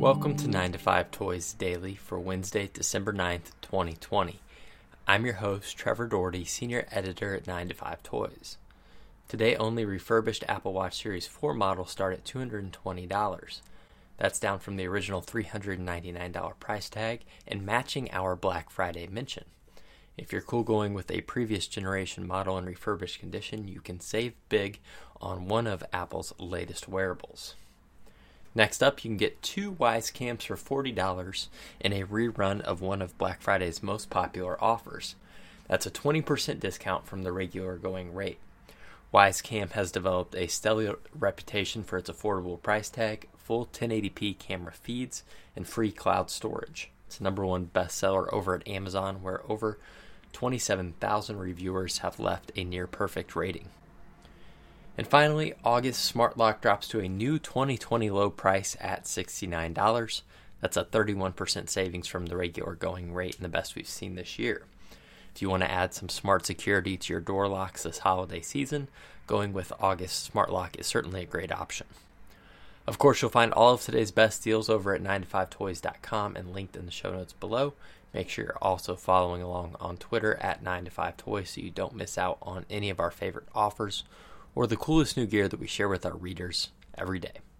Welcome to 9 to 5 Toys Daily for Wednesday, December 9th, 2020. I'm your host, Trevor Doherty, Senior Editor at 9 to 5 Toys. Today, only refurbished Apple Watch Series 4 models start at $220. That's down from the original $399 price tag and matching our Black Friday mention. If you're cool going with a previous generation model in refurbished condition, you can save big on one of Apple's latest wearables. Next up, you can get two Wyze Cams for $40 in a rerun of one of Black Friday's most popular offers. That's a 20% discount from the regular going rate. Wyze Cam has developed a stellar reputation for its affordable price tag, full 1080p camera feeds, and free cloud storage. It's the #1 bestseller over at Amazon, where over 27,000 reviewers have left a near-perfect rating. And finally, August Smart Lock drops to a new 2020 low price at $69. That's a 31% savings from the regular going rate and the best we've seen this year. If you want to add some smart security to your door locks this holiday season, going with August Smart Lock is certainly a great option. Of course, you'll find all of today's best deals over at 9to5toys.com and linked in the show notes below. Make sure you're also following along on Twitter at 9to5toys so you don't miss out on any of our favorite offers or the coolest new gear that we share with our readers every day.